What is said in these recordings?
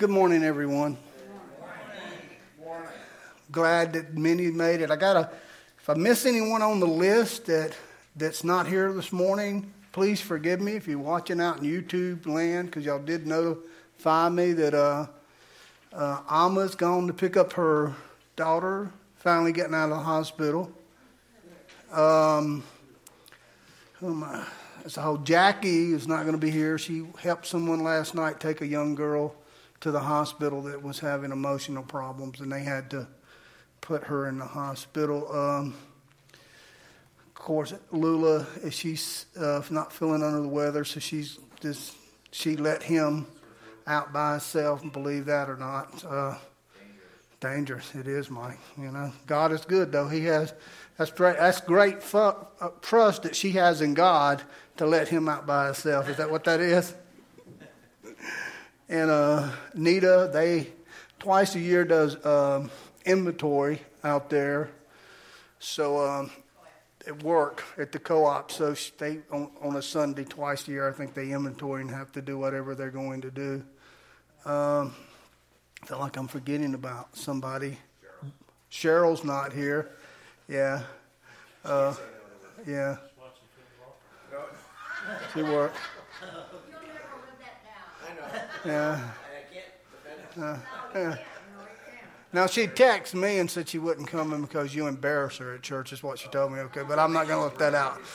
Good morning, everyone. Glad that many made it. If I miss anyone on the list that's not here this morning, please forgive me if you're watching out in YouTube land, because y'all did notify me that Alma's gone to pick up her daughter, finally getting out of the hospital. So Jackie is not going to be here. She helped someone last night take a young girl to the hospital that was having emotional problems, and they had to put her in the hospital. Of course, Lula, she's not feeling under the weather, so she let him out by himself, and believe that or not. Dangerous. It is, Mike. You know, God is good, though. That's great trust that she has in God to let him out by himself. Is that what that is? And Nita, twice a year does inventory out there. So at work at the co-op, so they on a Sunday twice a year, I think they inventory and have to do whatever they're going to do. I feel like I'm forgetting about somebody. Cheryl's not here. Yeah. Yeah. She worked. Yeah. Now, she texted me and said she wouldn't come in because you embarrass her at church, is what she told me. Okay, but I'm not going to let that out.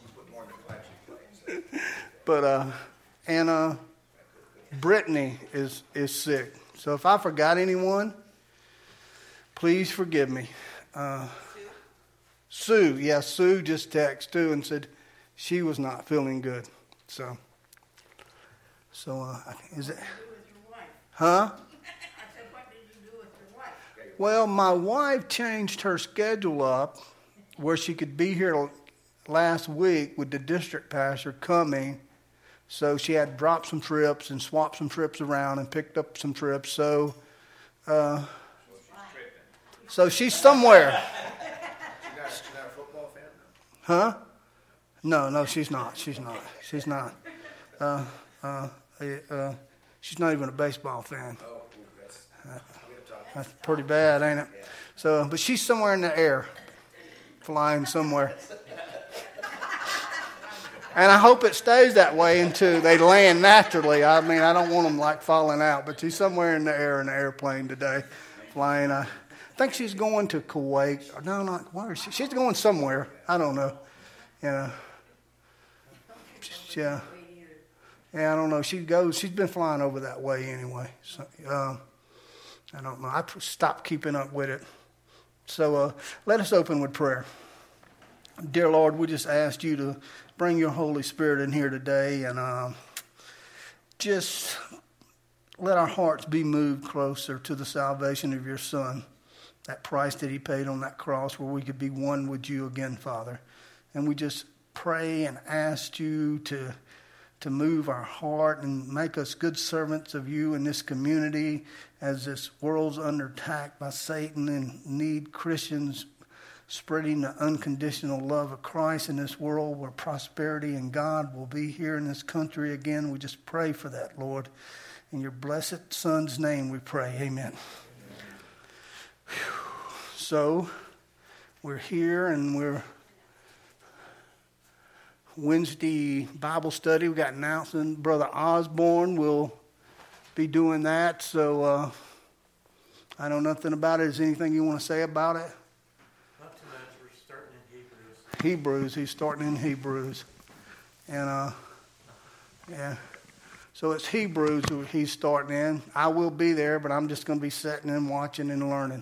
But and Brittany is sick. So if I forgot anyone, please forgive me. Sue just texted too and said she was not feeling good. So is it? Huh? I said, what did you do with your wife? Well, my wife changed her schedule up where she could be here last week with the district pastor coming. So she had dropped some trips and swapped some trips around and picked up some trips. So she's somewhere. She's not a football fan? Huh? No, she's not. She's not. She's not even a baseball fan. That's pretty bad, ain't it? So, but she's somewhere in the air, flying somewhere. And I hope it stays that way until they land naturally. I mean, I don't want them like falling out, but she's somewhere in the air in an airplane today, flying. I think she's going to Kuwait. No, not where is she? She's going somewhere. I don't know. Yeah. Yeah. Yeah, I don't know. She's been flying over that way anyway. So, I don't know. I stopped keeping up with it. So let us open with prayer. Dear Lord, we just asked you to bring your Holy Spirit in here today and just let our hearts be moved closer to the salvation of your Son, that price that he paid on that cross where we could be one with you again, Father. And we just pray and ask you to move our heart and make us good servants of you in this community as this world's under attack by Satan and need Christians spreading the unconditional love of Christ in this world where prosperity and God will be here in this country again. We just pray for that, Lord. In your blessed Son's name we pray. Amen. So we're here and we're Wednesday Bible study. We got announcing Brother Osborne will be doing that. So I know nothing about it. Is there anything you want to say about it? Not too much. We're starting in Hebrews. He's starting in Hebrews. And yeah. So it's Hebrews he's starting in. I will be there, but I'm just going to be sitting and watching and learning.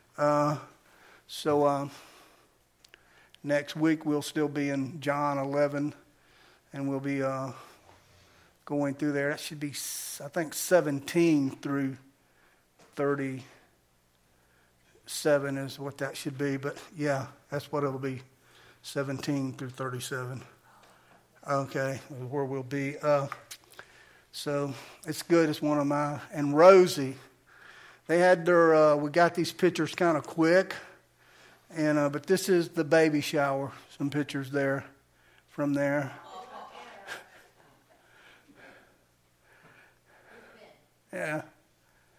Next week we'll still be in John 11, and we'll be going through there. That should be, I think, 17 through 37 is what that should be. But yeah, that's what it'll be, 17 through 37. Okay, where we'll be. So it's good. It's one of my, and Rosie, they had their, we got these pictures kind of quick. And but this is the baby shower. Some pictures there from there. Yeah.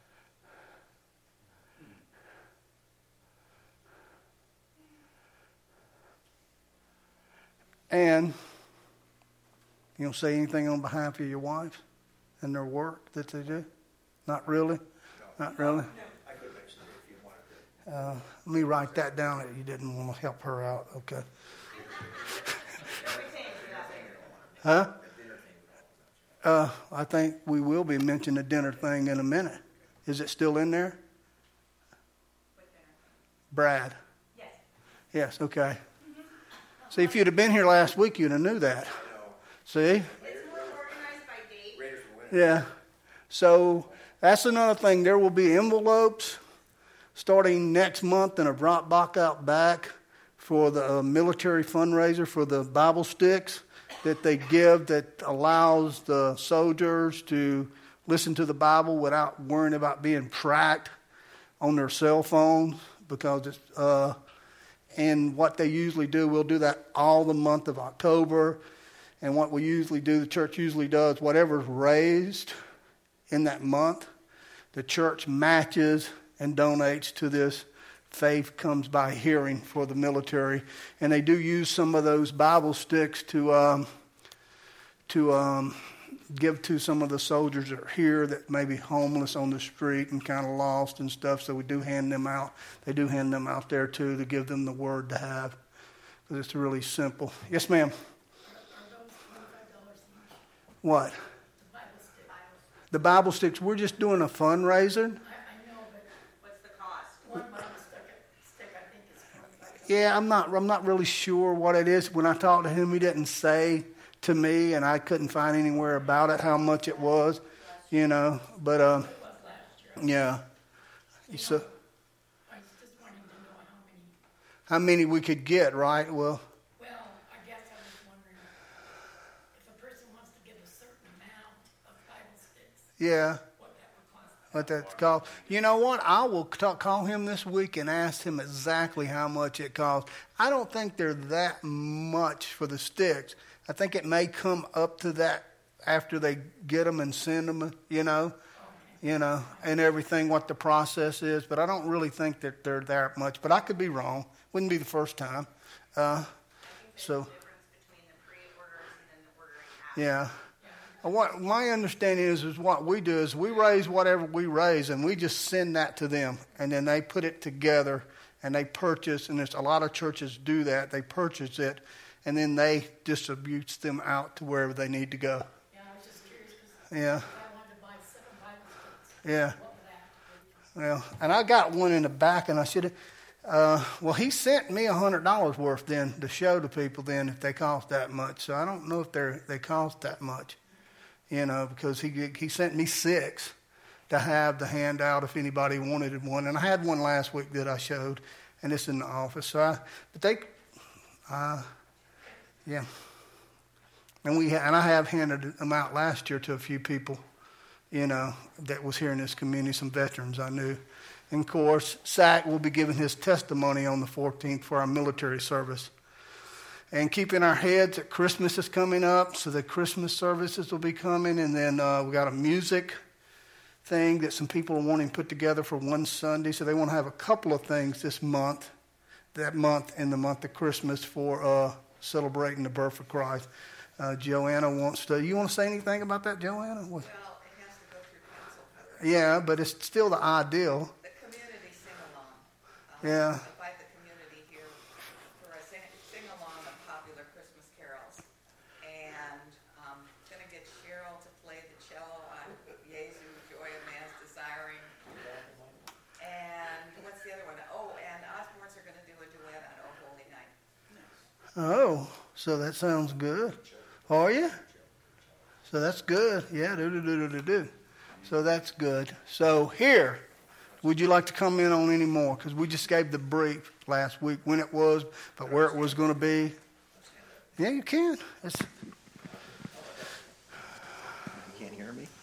And you don't say anything on behalf of your wives and their work that they do? Not really? No. Not really? I could mention it if you wanted to. Let me write that down that you didn't want to help her out. Okay. Huh? I think we will be mentioning the dinner thing in a minute. Is it still in there? Brad? Yes. Yes, okay. See, if you'd have been here last week, you'd have knew that. See? It's more organized by date. Raiders will win. Yeah. So that's another thing. There will be envelopes starting next month in a drop box out back for the military fundraiser for the Bible sticks that they give that allows the soldiers to listen to the Bible without worrying about being tracked on their cell phones, because it's and what they usually do, we'll do that all the month of October. And what we usually do, the church usually does, whatever's raised in that month, the church matches and donates to this Faith Comes by Hearing for the military. And they do use some of those Bible sticks to give to some of the soldiers that are here that may be homeless on the street and kind of lost and stuff. So we do hand them out. They do hand them out there too to give them the word to have, because it's really simple. Yes, ma'am. Are those $25 each? What? The Bible stick. The Bible sticks. We're just doing a fundraiser. I know, but What's the cost? one Bible stick I think is $25. Yeah, I'm not really sure what it is. When I talked to him, he didn't say to me, and I couldn't find anywhere about it how much it was, but It was last year. yeah. So I was just wanting to know how many. how many we could get, right? Well, Well, I guess I was wondering if a person wants to give a certain amount of Bible sticks, yeah. what that would cost. What that's called. You know what? I will call him this week and ask him exactly how much it costs. I don't think they're that much for the sticks. I think it may come up to that after they get them and send them, and everything, what the process is. But I don't really think that they're that much. But I could be wrong. Wouldn't be the first time. So, I think there's a difference between the pre-orders and then the ordering after. yeah. What my understanding is what we do is we raise whatever we raise, and we just send that to them, and then they put it together and they purchase. And there's a lot of churches do that. They purchase it, and then they distribute them out to wherever they need to go. Yeah, I was just curious because Yeah, if I wanted to buy 7 Bible sticks, yeah. what would that be? Well, and I got one in the back, and I should have. Well, he sent me $100 worth then to show to people then if they cost that much. So I don't know if they cost that much, because he sent me 6 to have the handout if anybody wanted one. And I had one last week that I showed, and it's in the office. So yeah. And I have handed them out last year to a few people, that was here in this community, some veterans I knew. And of course, Zach will be giving his testimony on the 14th for our military service. And keeping our heads that Christmas is coming up, so the Christmas services will be coming. And then we got a music thing that some people are wanting put together for one Sunday. So they want to have a couple of things this month, in the month of Christmas for celebrating the birth of Christ. Joanna wants to. You want to say anything about that, Joanna? Well, it has to go through council first. Yeah, but it's still the ideal. The community sing-along. Yeah. Invite the community here for a sing-along of popular Christmas carols. And going to get Cheryl to play the cello on Jesu, Joy of Man's Desiring. And what's the other one? Oh, and Osborne's are going to do a duet on Oh Holy Night. Oh, so that sounds good. Are you? So that's good. Yeah, do. So that's good. So here, would you like to comment on any more? Because we just gave the brief last week when it was, but where it was going to be. Yeah, you can. You can't hear me?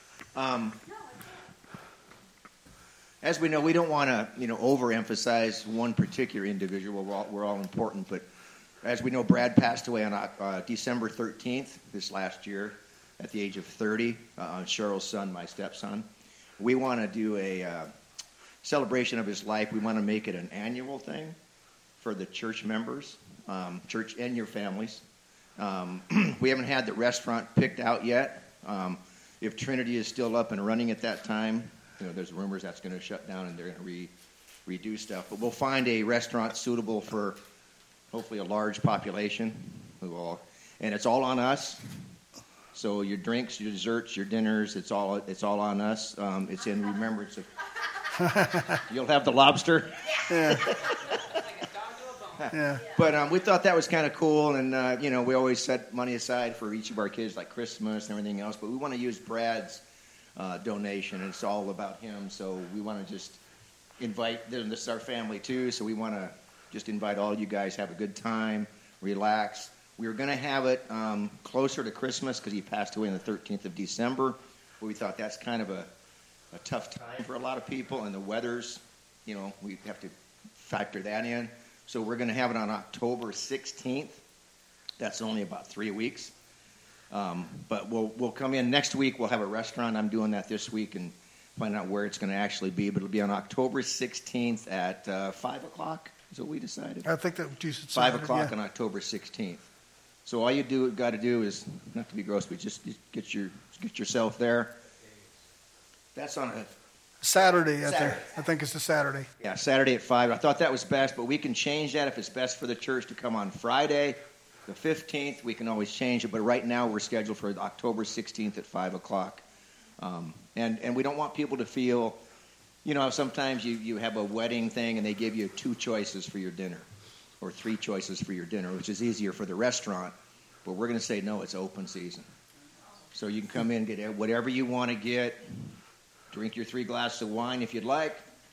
As we know, we don't want to, overemphasize one particular individual. We're all important, but as we know, Brad passed away on December 13th this last year at the age of 30. Cheryl's son, my stepson. We want to do a celebration of his life. We want to make it an annual thing for the church members, church and your families. We haven't had the restaurant picked out yet. If Trinity is still up and running at that time, there's rumors that's going to shut down and they're going to redo stuff. But we'll find a restaurant suitable for hopefully a large population. And it's all on us. So your drinks, your desserts, your dinners, it's all on us. It's in remembrance of. You'll have the lobster. Yeah. Yeah. But we thought that was kind of cool, and we always set money aside for each of our kids, like Christmas and everything else. But we want to use Brad's donation, and it's all about him. So we want to just invite. This is our family too, so we want to just invite all you guys, have a good time, relax. We were going to have it closer to Christmas because he passed away on the 13th of December. But we thought that's kind of a tough time for a lot of people, and the weather's, we have to factor that in. So we're going to have it on October 16th. That's only about 3 weeks. But we'll come in next week. We'll have a restaurant. I'm doing that this week and find out where it's going to actually be. But it'll be on October 16th at 5 o'clock is what we decided. I think that what you said. 5 o'clock on October 16th. So all you got to do is, not to be gross, but just get yourself there. That's on a Saturday. Saturday. I think it's a Saturday. Yeah, Saturday at 5. I thought that was best, but we can change that if it's best for the church to come on Friday, the 15th. We can always change it, but right now we're scheduled for October 16th at 5 o'clock. And we don't want people to feel, sometimes you have a wedding thing and they give you 2 choices for your dinner or 3 choices for your dinner, which is easier for the restaurant. But we're going to say, no, it's open season. So you can come in and get whatever you want to get. Drink your 3 glasses of wine if you'd like,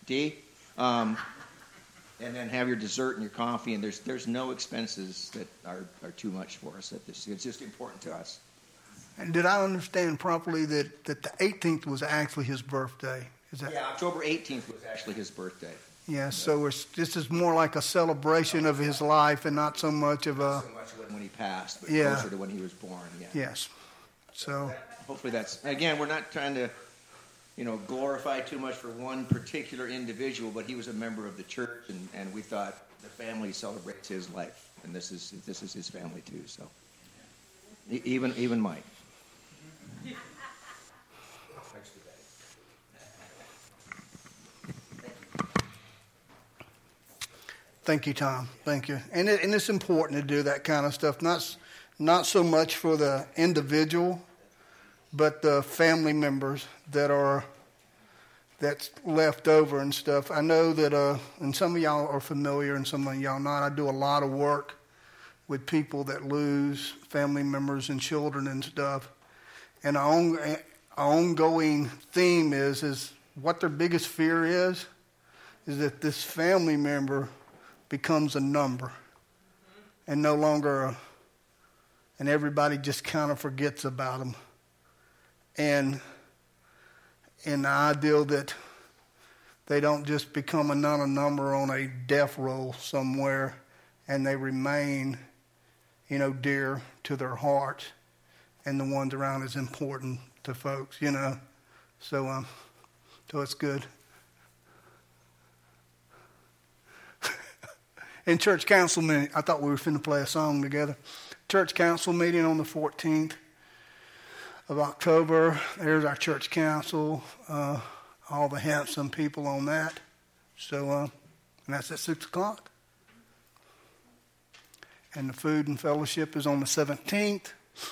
and then have your dessert and your coffee. And there's no expenses that are too much for us at this. It's just important to us. And did I understand properly that the 18th was actually his birthday? Is that? Yeah, October 18th was actually his birthday. Yeah, so this is more like a celebration of his life and not so much of a... Not so much when he passed, but Yeah. closer to when he was born. Yeah. Yes. So... Hopefully that's... Again, we're not trying to... glorify too much for one particular individual, but he was a member of the church, and we thought the family celebrates his life, and this is his family too. So, even Mike. Thank you, Tom. Thank you. And it's important to do that kind of stuff. Not so much for the individual, but the family members that's left over and stuff. I know that, and some of y'all are familiar and some of y'all not. I do a lot of work with people that lose family members and children and stuff. And our ongoing theme is what their biggest fear is that this family member becomes a number and no longer and everybody just kind of forgets about them. And the ideal that they don't just become another number on a death roll somewhere and they remain, dear to their heart and the ones around is important to folks, So it's good. In church council meeting, I thought we were finna play a song together. Church council meeting on the 14th of October. There's our church council, all the handsome people on that. So, and that's at 6 o'clock. And the food and fellowship is on the 17th.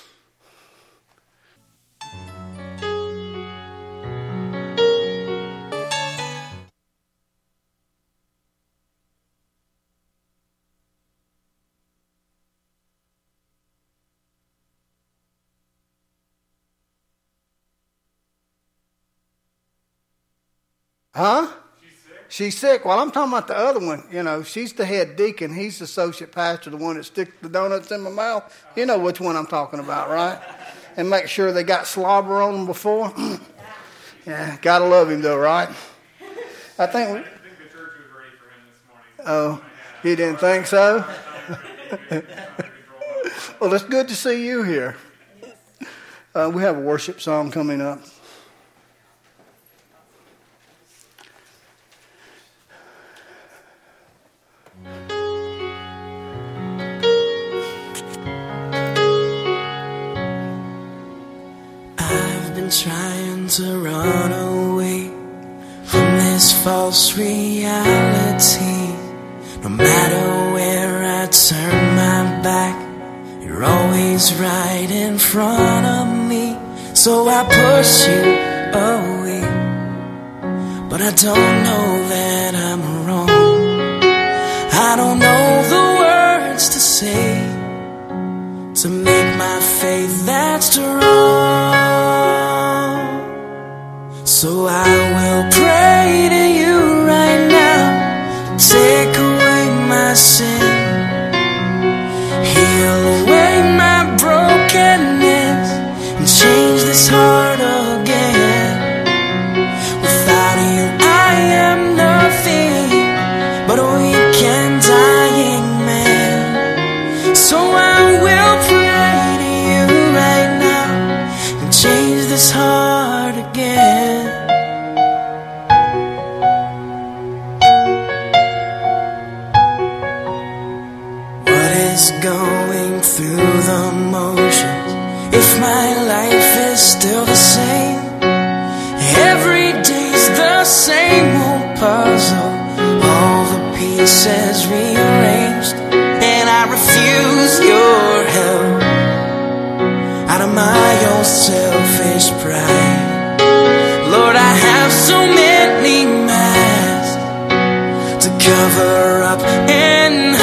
Huh? She's sick. Well, I'm talking about the other one. She's the head deacon. He's the associate pastor, the one that sticks the donuts in my mouth. You know which one I'm talking about, right? And make sure they got slobber on them before. Yeah, gotta love him though, right? I think the church was ready for him this morning. Oh, you didn't think so? Well, it's good to see you here. We have a worship song coming up. false reality. No matter where I turn my back, you're always right in front of me. So I push you away, but I don't know that I'm wrong. I don't know the words to say to make my faith that strong. So I will pray to you right now, take away my sin, heal away my brokenness, and change this heart again. Without you I am nothing but a weak and dying man. So I will pray to you right now and change this heart again. What is going through the motions if my life is still the same? Every day's the same old puzzle, all the pieces rearranged, and I refuse your help out of my own selfish pride. Lord, I have so many masks to cover up and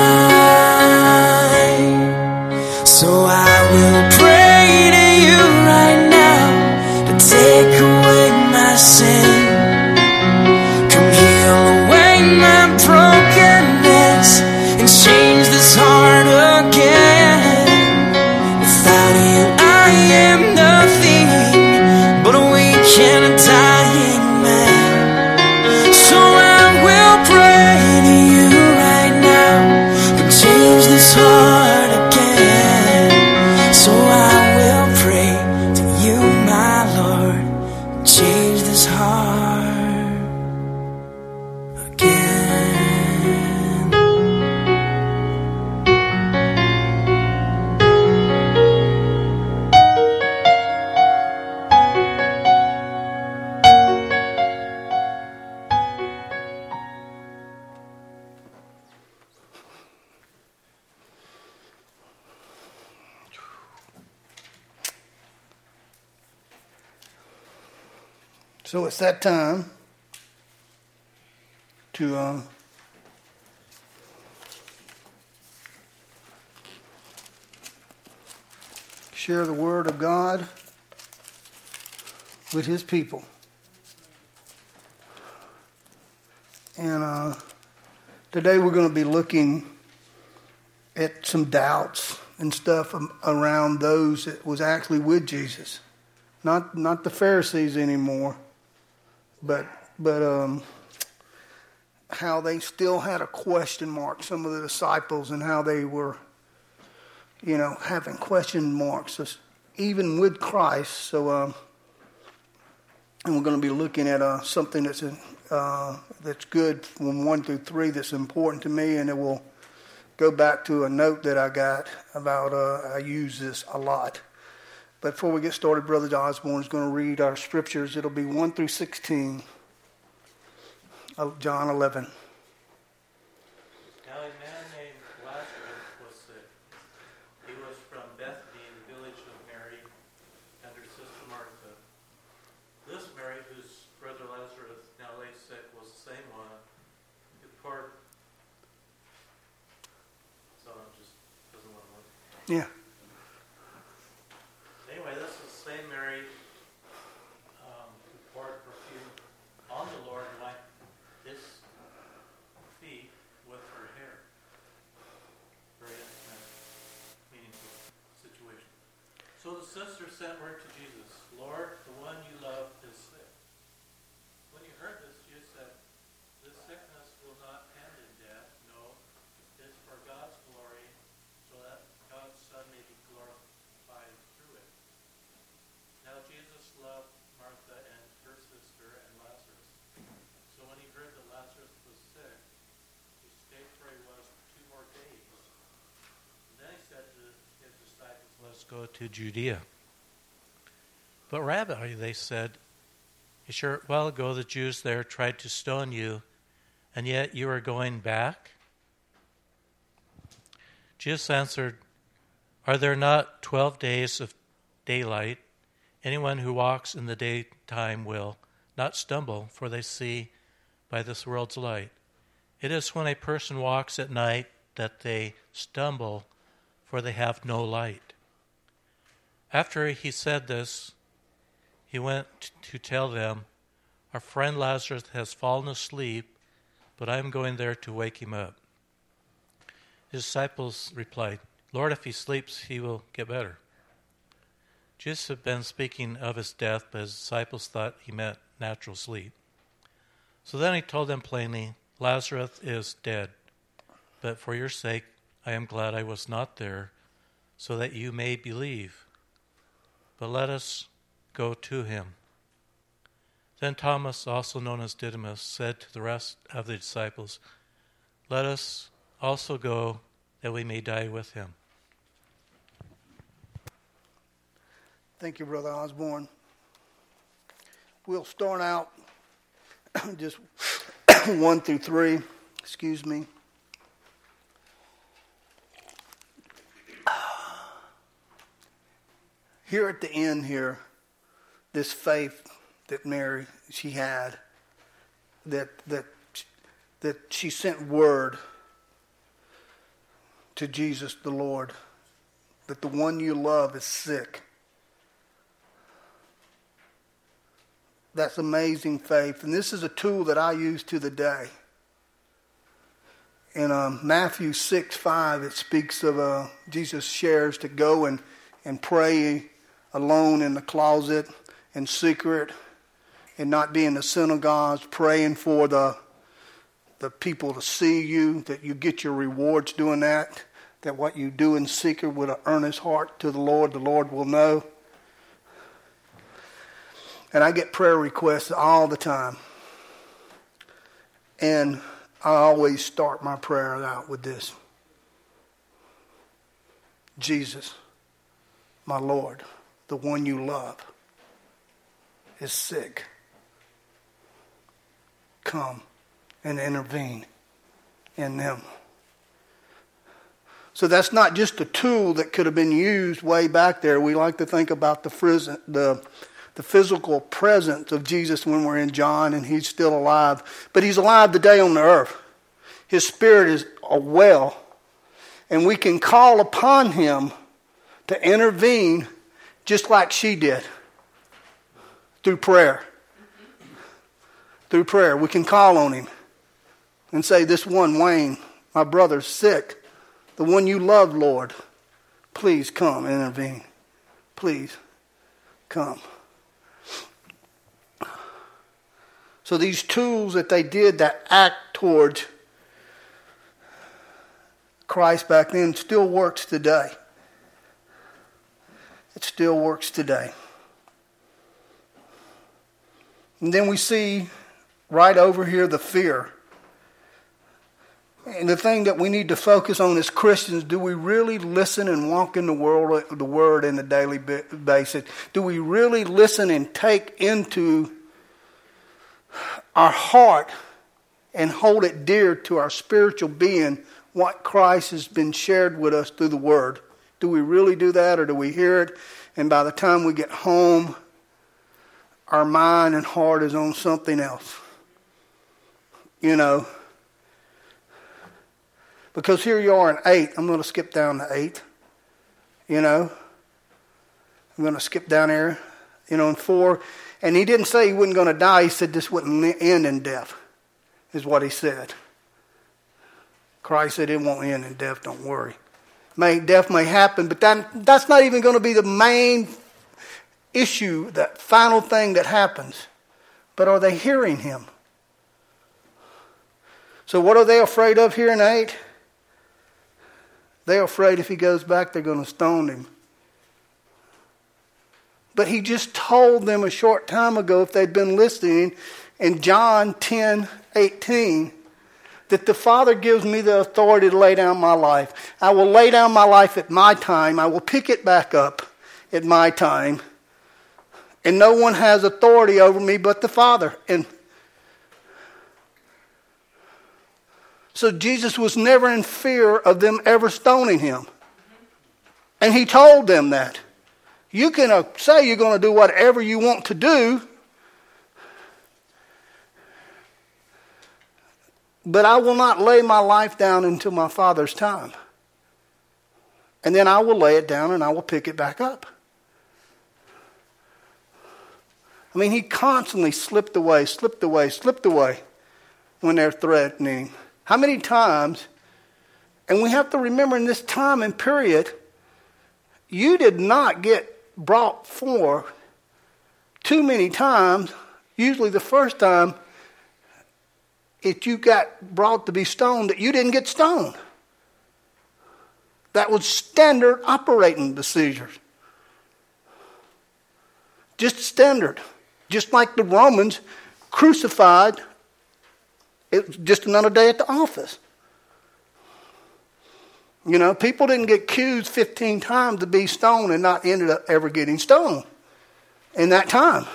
hide. So I will pray to you right now to take away my sin, come heal away my brokenness, and change this heart again. Without you I am nothing but a weak and a dying man. So I will pray to you right now to change this heart again. So I will pray to you, my Lord, change this heart again. So it's that time to share the Word of God with His people. And today we're going to be looking at some doubts and stuff around those that was actually with Jesus. Not the Pharisees anymore, but how they still had a question mark, some of the disciples, and how they were, having question marks, even with Christ. So, and we're going to be looking at something that's good from 1 through 3 that's important to me, and it will go back to a note that I got about, I use this a lot. But before we get started, Brother Osborne is going to read our scriptures. It'll be 1 through 16 of John 11. Now a man named Lazarus was sick. He was from Bethany, the village of Mary and her sister Martha. This Mary, whose brother Lazarus now lay sick, was the same one who poured. So it just doesn't want to work. Yeah. Anyway, this is the same Mary who poured perfume on the Lord and wiped His feet with her hair. Very intimate, meaningful situation. So the sister sent word to Jesus, Lord, the one you love is sick. When he heard this, Jesus said, this sickness will not end in death. No, it is for God's glory, so that God's Son may be glorified through it. Now Jesus loved Martha and her sister and Lazarus. So when he heard that Lazarus was sick, he stayed where he was 2 more days. And then he said to his disciples, let's go to Judea. But Rabbi, they said, A short while ago the Jews there tried to stone you, and yet you are going back? Jesus answered, Are there not 12 days of daylight? Anyone who walks in the daytime will not stumble, for they see by this world's light. It is when a person walks at night that they stumble, for they have no light. After he said this, he went to tell them, Our friend Lazarus has fallen asleep, but I am going there to wake him up. His disciples replied, Lord, if he sleeps, he will get better. Jesus had been speaking of his death, but his disciples thought he meant natural sleep. So then he told them plainly, Lazarus is dead, but for your sake I am glad I was not there, so that you may believe. But let us go to him. Then Thomas, also known as Didymus, said to the rest of the disciples, Let us also go, that we may die with him. Thank you, Brother Osborne. We'll start out just 1 through 3. Excuse me. Here at the end here, this faith that Mary, she had, that she sent word to Jesus the Lord, that the one you love is sick. That's amazing faith. And this is a tool that I use to the day. In Matthew 6:5, it speaks of Jesus shares to go and pray alone in the closet, in secret, and not be in the synagogues, praying for the people to see you, that you get your rewards doing that what you do in secret with an earnest heart to the Lord will know. And I get prayer requests all the time. And I always start my prayer out with this. Jesus, my Lord, the one you love, is sick. Come and intervene in them. So that's not just a tool that could have been used way back there. We like to think about the physical presence of Jesus when we're in John and he's still alive. But he's alive today on the earth. His spirit is well. And we can call upon him to intervene just like she did. Through prayer. Through prayer. We can call on him and say, this one, Wayne, my brother's sick. The one you love, Lord, please come and intervene. Please come. So these tools that they did that act towards Christ back then still works today. It still works today. And then we see right over here the fear. And the thing that we need to focus on as Christians, do we really listen and walk in the Word in a daily basis? Do we really listen and take into our heart and hold it dear to our spiritual being what Christ has been shared with us through the Word? Do we really do that, or do we hear it and by the time we get home, our mind and heart is on something else? You know. Because here you are in 8. I'm going to skip down to 8. You know. I'm going to skip down there. You know, in 4. And he didn't say he wasn't going to die. He said this wouldn't end in death. Is what he said. Christ said it won't end in death. Don't worry. Death may happen. But that's not even going to be the main issue. That final thing that happens. But are they hearing him? So what are they afraid of here in 8? They're afraid if he goes back, they're going to stone him. But he just told them a short time ago, if they'd been listening, in John 10:18, that the Father gives me the authority to lay down my life. I will lay down my life at my time. I will pick it back up at my time. And no one has authority over me but the Father. And so Jesus was never in fear of them ever stoning him. And he told them that. You can say you're going to do whatever you want to do, but I will not lay my life down until my Father's time. And then I will lay it down and I will pick it back up. I mean, he constantly slipped away when they're threatening. How many times, and we have to remember in this time and period, you did not get brought forth too many times. Usually the first time if you got brought to be stoned, that you didn't get stoned. That was standard operating procedures. Just standard. Just like the Romans crucified, it was just another day at the office. You know, people didn't get accused 15 times to be stoned and not ended up ever getting stoned in that time.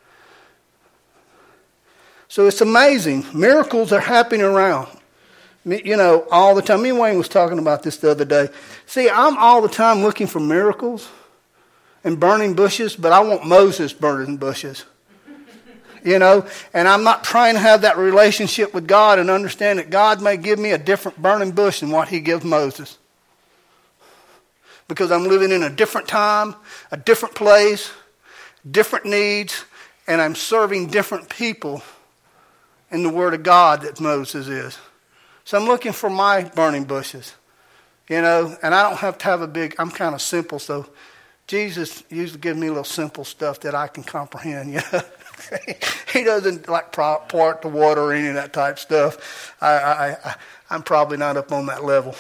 So it's amazing. Miracles are happening around. You know, all the time. Me and Wayne was talking about this the other day. See, I'm all the time looking for miracles and burning bushes, but I want Moses burning bushes. You know, and I'm not trying to have that relationship with God and understand that God may give me a different burning bush than what he gives Moses. Because I'm living in a different time, a different place, different needs, and I'm serving different people in the Word of God that Moses is. So I'm looking for my burning bushes, you know, and I don't have to have a big, I'm kind of simple, so Jesus usually gives me a little simple stuff that I can comprehend, you know. He doesn't like part the water or any of that type stuff. I'm probably not up on that level.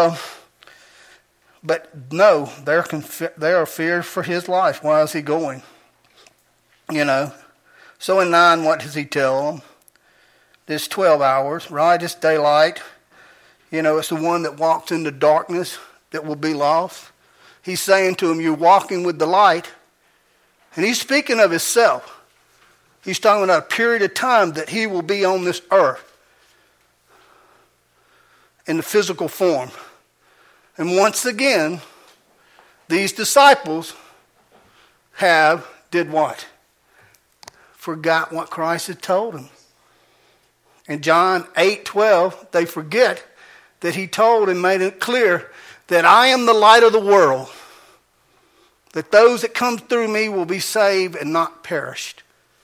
But no, they are feared for his life. Why is he going? You know. So in 9, what does he tell them? This 12 hours, right? It's daylight. You know, it's the one that walks into darkness that will be lost. He's saying to him, you're walking with the light. And he's speaking of himself. He's talking about a period of time that he will be on this earth in the physical form. And once again, these disciples did what? Forgot what Christ had told them. In John 8:12, they forget that he told and made it clear that I am the light of the world, that those that come through me will be saved and not perished.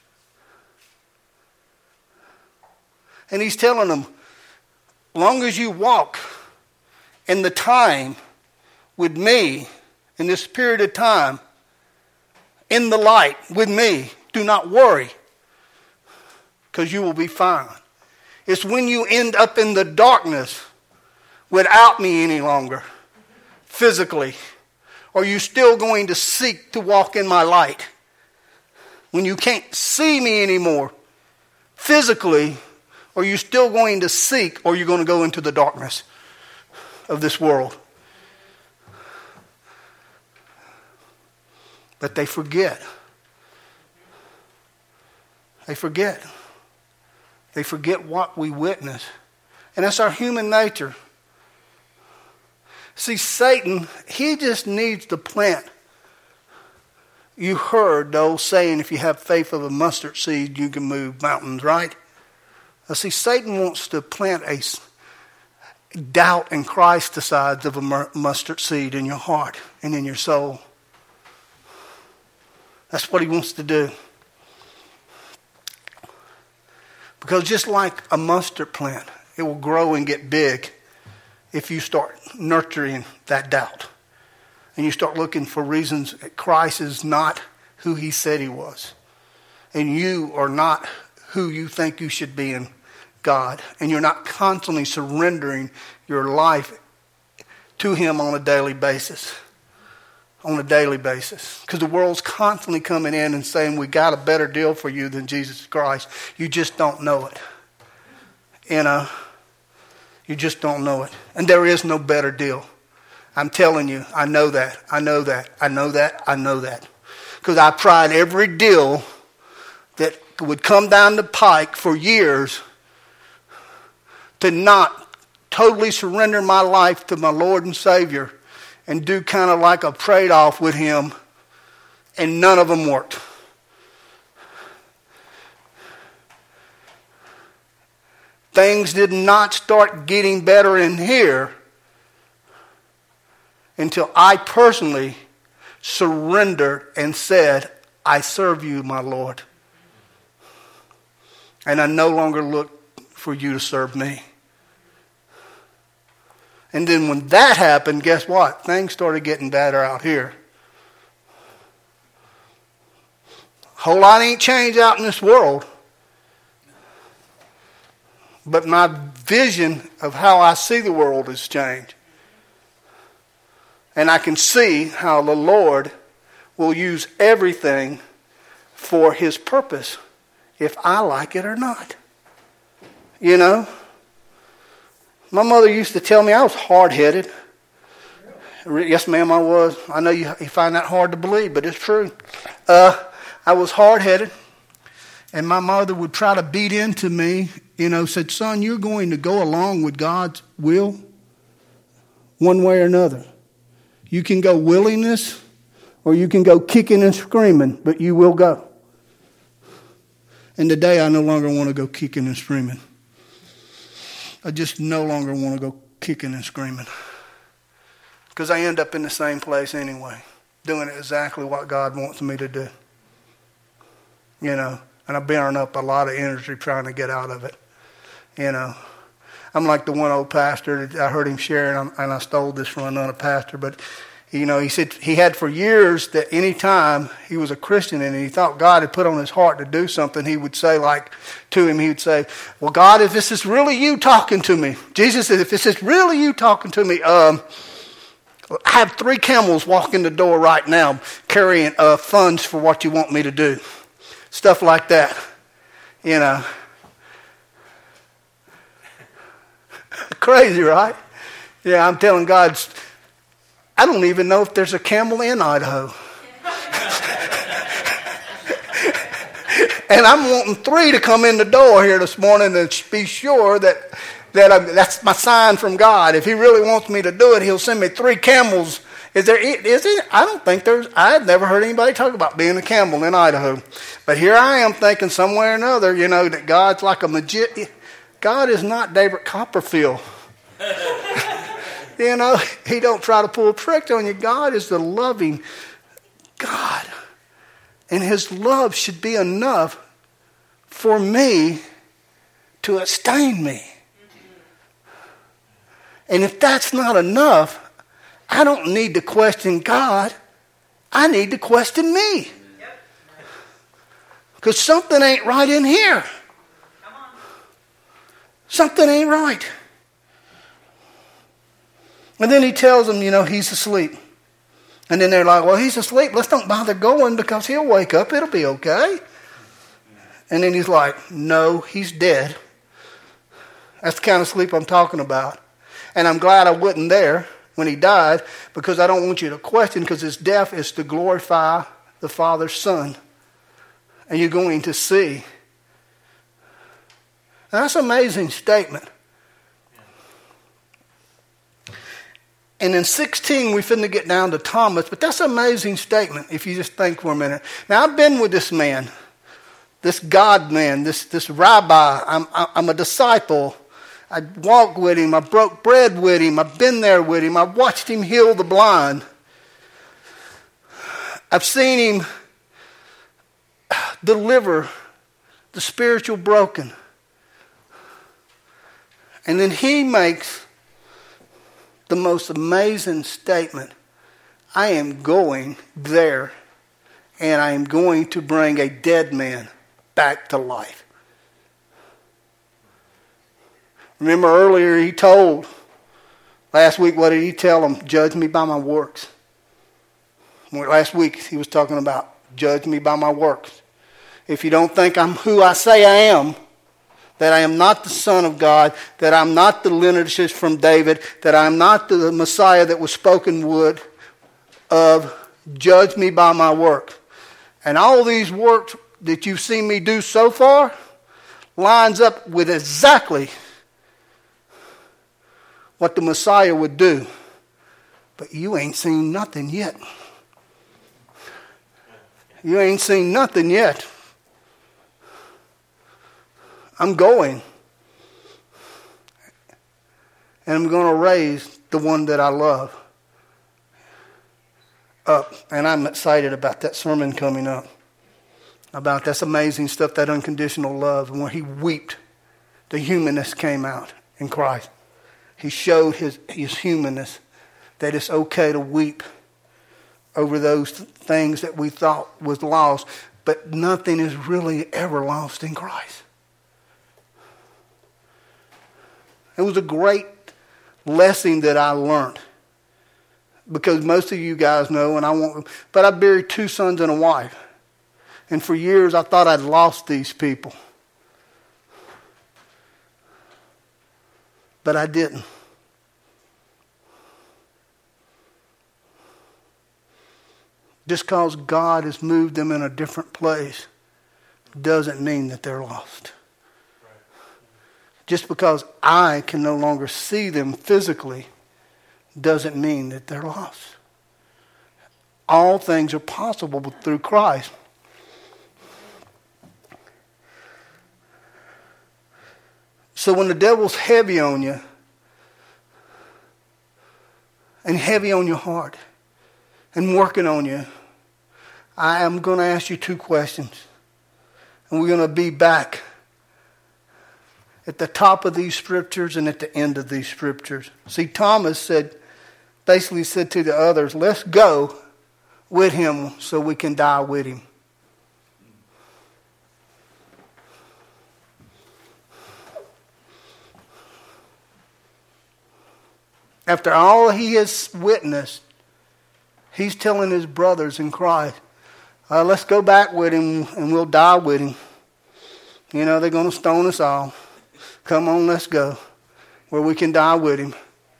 And he's telling them, long as you walk in the time with me, in this period of time, in the light with me, do not worry, because you will be fine. It's when you end up in the darkness without me any longer, physically, are you still going to seek to walk in my light? When you can't see me anymore, physically, are you still going to seek, or are you going to go into the darkness of this world? But they forget. They forget. They forget what we witness. And that's our human nature. See, Satan, he just needs to plant. You heard the old saying, if you have faith of a mustard seed, you can move mountains, right? Now, see, Satan wants to plant a doubt in Christ the size of a mustard seed in your heart and in your soul. That's what he wants to do. Because just like a mustard plant, it will grow and get big if you start nurturing that doubt. And you start looking for reasons that Christ is not who he said he was. And you are not who you think you should be in God. And you're not constantly surrendering your life to him on a daily basis. On a daily basis. Because the world's constantly coming in and saying, we got a better deal for you than Jesus Christ. You just don't know it. You just don't know it. And there is no better deal. I'm telling you, I know that. I know that. I know that. I know that. because I tried every deal that would come down the pike for years to not totally surrender my life to my Lord and Savior and do kind of like a trade-off with Him, and none of them worked. Things did not start getting better in here until I personally surrendered and said, I serve you, my Lord. And I no longer look for you to serve me. And then when that happened, guess what? Things started getting better out here. A whole lot ain't changed out in this world. But my vision of how I see the world has changed. And I can see how the Lord will use everything for His purpose, if I like it or not. You know? My mother used to tell me I was hard-headed. Yes, ma'am, I was. I know you find that hard to believe, but it's true. I was hard-headed. And my mother would try to beat into me, said, son, you're going to go along with God's will one way or another. You can go willingness or you can go kicking and screaming, but you will go. And today I no longer want to go kicking and screaming. I just no longer want to go kicking and screaming. Because I end up in the same place anyway, doing exactly what God wants me to do. And I burn up a lot of energy trying to get out of it. I'm like the one old pastor that I heard him share, and I stole this from another pastor, but he said he had for years that any time he was a Christian and he thought God had put on his heart to do something, he would say he would say, well, God, if this is really you talking to me, Jesus said, if this is really you talking to me, I have 3 camels walking the door right now carrying funds for what you want me to do. Stuff like that, Crazy, right? Yeah, I'm telling God, I don't even know if there's a camel in Idaho. And I'm wanting 3 to come in the door here this morning and be sure that's my sign from God. If He really wants me to do it, He'll send me 3 camels. Is it? I don't think I've never heard anybody talk about being a camel in Idaho. But here I am thinking somewhere or another, that God's like a magician. God is not David Copperfield. He don't try to pull tricks on you. God is the loving God. And His love should be enough for me to sustain me. And if that's not enough, I don't need to question God. I need to question me. Because something ain't right in here. Something ain't right. And then He tells them, He's asleep. And then they're like, well, He's asleep. Let's don't bother going because He'll wake up. It'll be okay. And then He's like, no, He's dead. That's the kind of sleep I'm talking about. And I'm glad I wasn't there when He died, because I don't want you to question, because His death is to glorify the Father's Son. And you're going to see. Now, that's an amazing statement. And in 16, we're finna get down to Thomas, but that's an amazing statement if you just think for a minute. Now, I've been with this man, this God man, this rabbi. I'm a disciple. I walked with him. I broke bread with him. I've been there with him. I watched him heal the blind. I've seen him deliver the spiritual broken. And then he makes the most amazing statement. I am going there, and I am going to bring a dead man back to life. Remember earlier he told, last week, what did he tell them? Judge me by my works. Last week he was talking about judge me by my works. If you don't think I'm who I say I am, that I am not the Son of God, that I'm not the lineage from David, that I'm not the Messiah that was spoken of, judge me by my work. And all these works that you've seen me do so far lines up with exactly what the Messiah would do. But you ain't seen nothing yet. You ain't seen nothing yet. I'm going. And I'm going to raise the one that I love up. And I'm excited about that sermon coming up. About that's amazing stuff, that unconditional love. And when he wept, the humanness came out in Christ. He showed his humanness, that it's okay to weep over those things that we thought was lost. But nothing is really ever lost in Christ. It was a great lesson that I learned. Because most of you guys know, but I buried 2 sons and a wife. And for years I thought I'd lost these people. But I didn't. Just because God has moved them in a different place doesn't mean that they're lost. Just because I can no longer see them physically doesn't mean that they're lost. All things are possible through Christ. So when the devil's heavy on you and heavy on your heart and working on you, I am going to ask you 2 questions. And we're going to be back at the top of these scriptures and at the end of these scriptures. See, Thomas basically said to the others, let's go with him so we can die with him. After all he has witnessed, he's telling his brothers in Christ, let's go back with him and we'll die with him. You know, they're going to stone us all. Come on, let's go where we can die with him.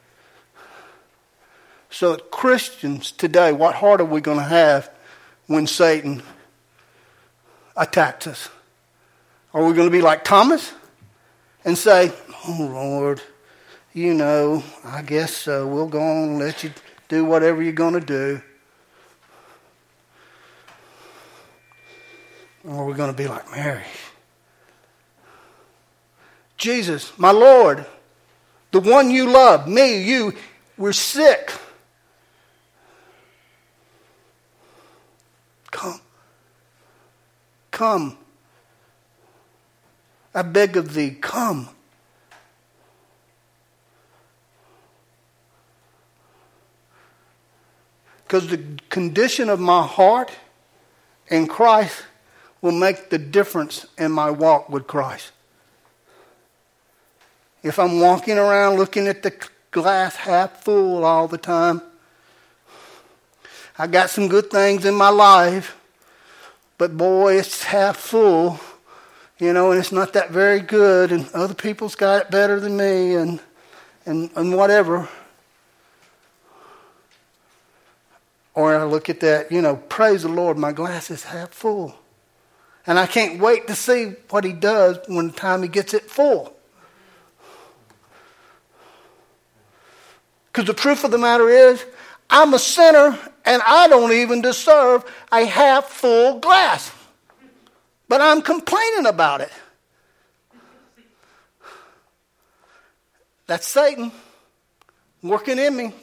So Christians today, what heart are we going to have when Satan attacks us? Are we going to be like Thomas and say, oh Lord, you know, I guess so. We'll go on and let you do whatever you're going to do. Or we're going to be like Mary. Jesus, my Lord, the one you love, me, you, we're sick. Come. Come. I beg of thee, come. Because the condition of my heart in Christ will make the difference in my walk with Christ. If I'm walking around looking at the glass half full all the time, I got some good things in my life, but boy, it's half full, you know, and it's not that very good, and other people's got it better than me, and whatever. Or I look at that, you know, praise the Lord, my glass is half full. And I can't wait to see what he does when the time he gets it full. Because the truth of the matter is, I'm a sinner and I don't even deserve a half full glass. But I'm complaining about it. That's Satan working in me.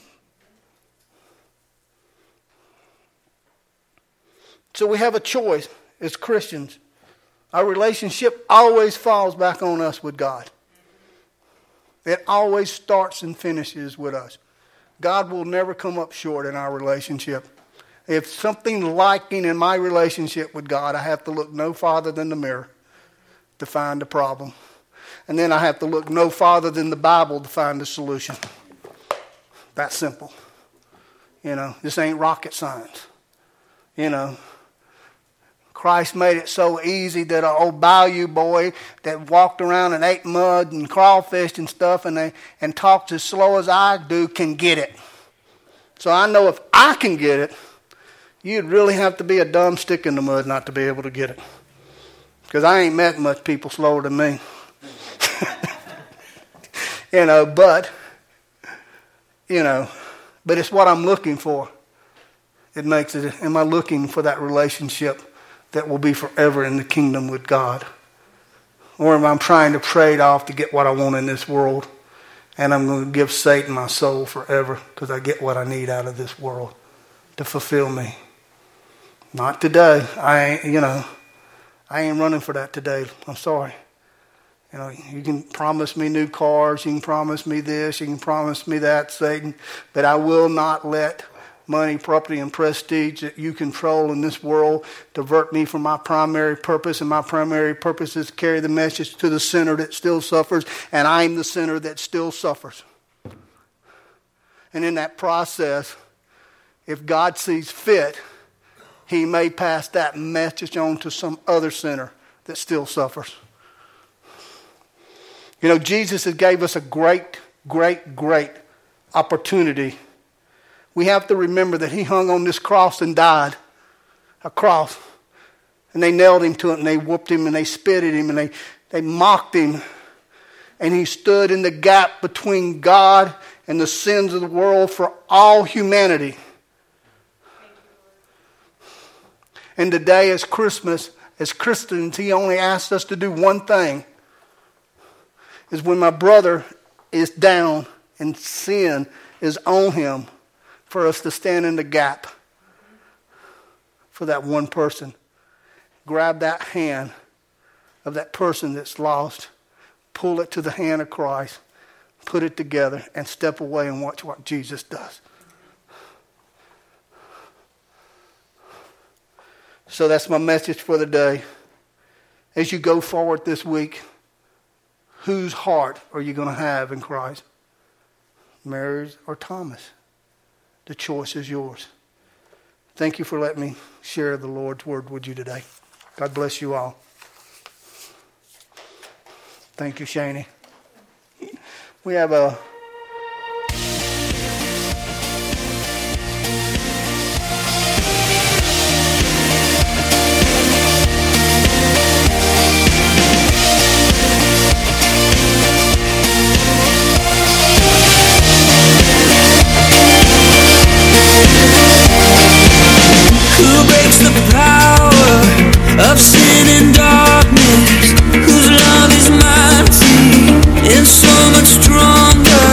So we have a choice as Christians. Our relationship always falls back on us with God. It always starts and finishes with us. God will never come up short in our relationship. If something's lacking in my relationship with God, I have to look no farther than the mirror to find the problem. And then I have to look no farther than the Bible to find the solution. That simple. You know, this ain't rocket science. You know, Christ made it so easy that an old bayou boy that walked around and ate mud and crawfish and stuff and talked as slow as I do can get it. So I know if I can get it, You'd really have to be a dumb stick in the mud not to be able to get it. Because I ain't met much people slower than me. But it's what I'm looking for. It makes it, am I looking for that relationship that will be forever in the kingdom with God? Or am I trying to trade off to get what I want in this world? And I'm going to give Satan my soul forever because I get what I need out of this world to fulfill me. Not today. I ain't running for that today. I'm sorry. You can promise me new cars. You can promise me this. You can promise me that, Satan. But I will not let money, property, and prestige that you control in this world divert me from my primary purpose. And my primary purpose is to carry the message to the sinner that still suffers. And I'm the sinner that still suffers. And in that process, if God sees fit, He may pass that message on to some other sinner that still suffers. Jesus has gave us a great, great, great opportunity. We have to remember that He hung on this cross and died. A cross. And they nailed Him to it and they whooped Him and they spit at Him and they mocked Him. And He stood in the gap between God and the sins of the world for all humanity. And today as Christmas, as Christians, He only asks us to do one thing. Is when my brother is down and sin is on him, for us to stand in the gap for that one person. Grab that hand of that person that's lost, pull it to the hand of Christ, put it together, and step away and watch what Jesus does. So that's my message for the day. As you go forward this week, whose heart are you going to have in Christ? Mary's or Thomas? The choice is yours. Thank you for letting me share the Lord's word with you today. God bless you all. Thank you, Shani. We have a... of sin and darkness, whose love is mighty and so much stronger.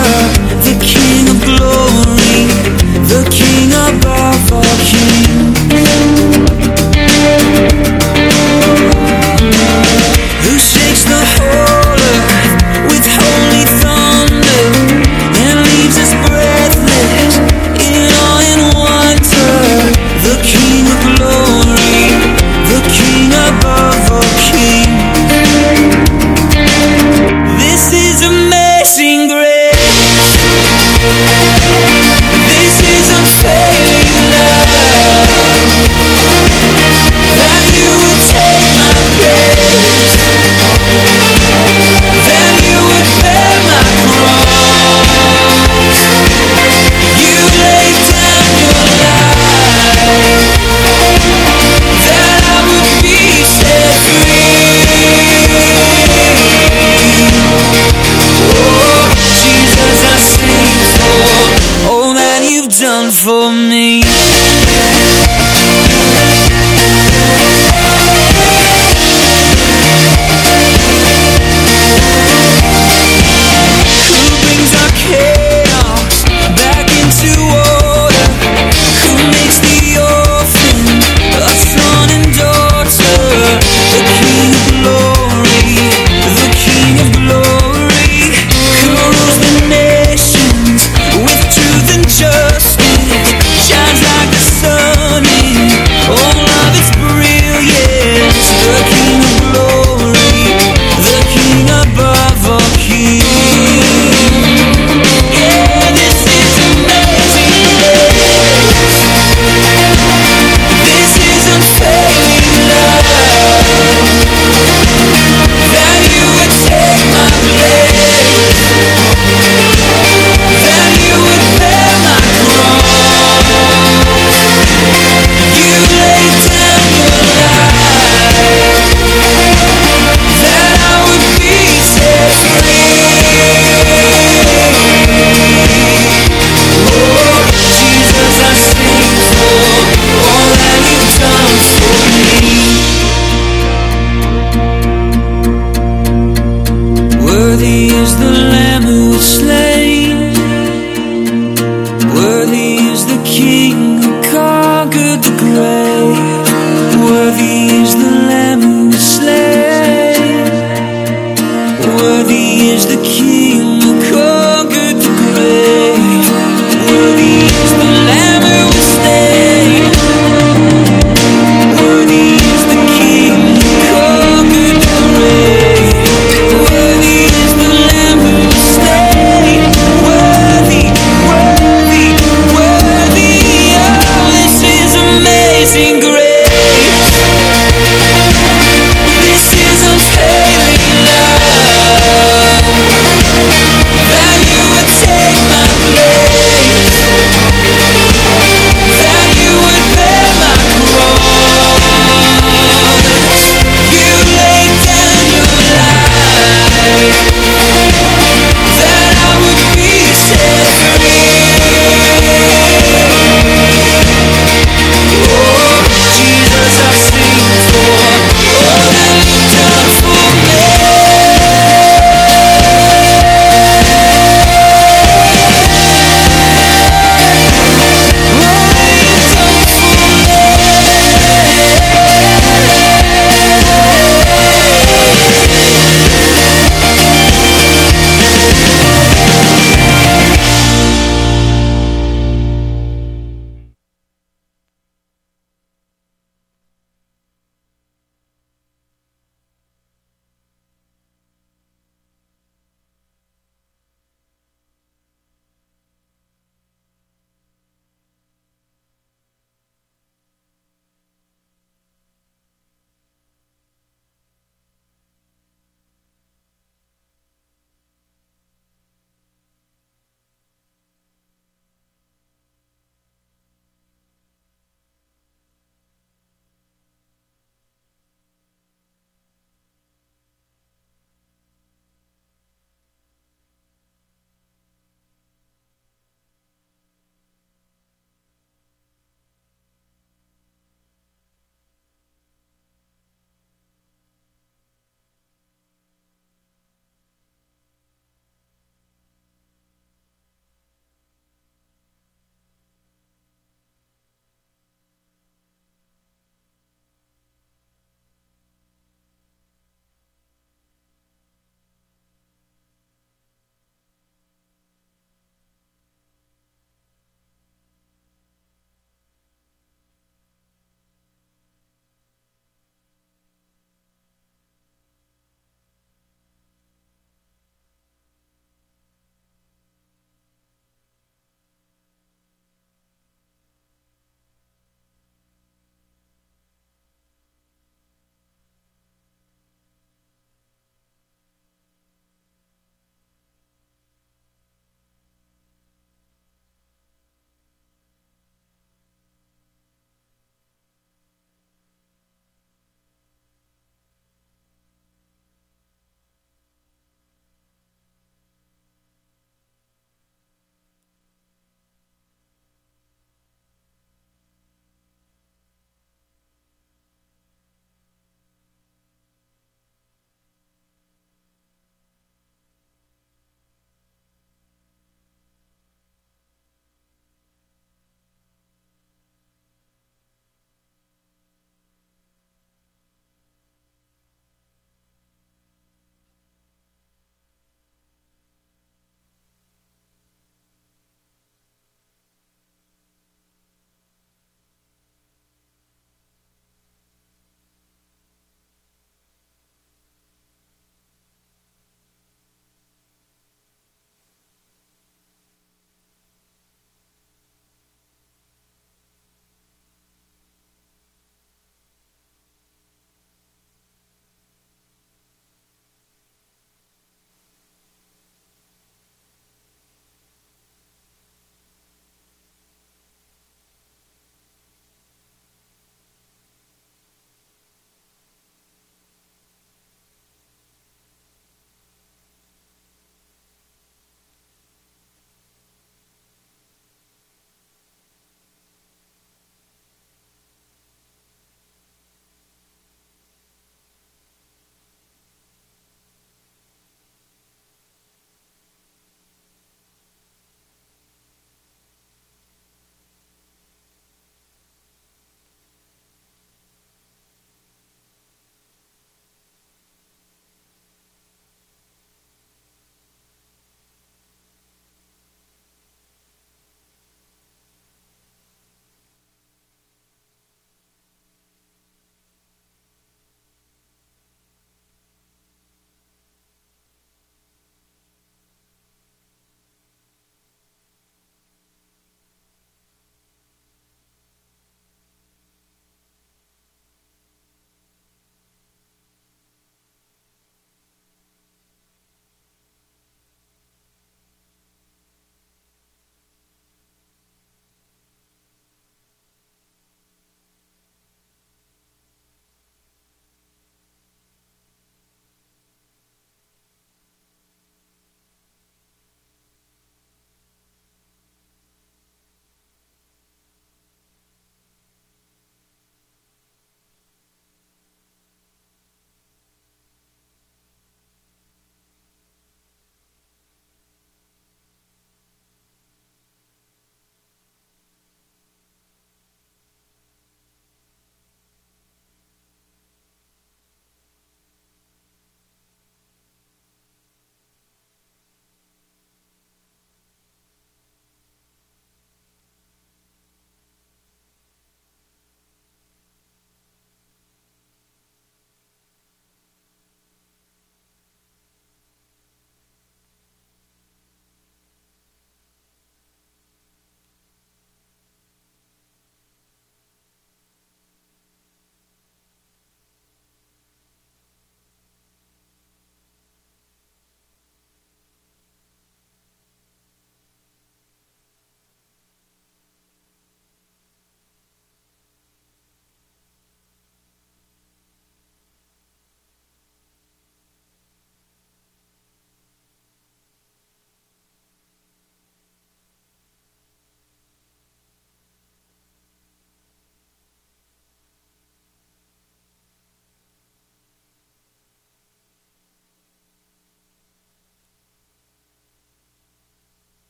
is the key.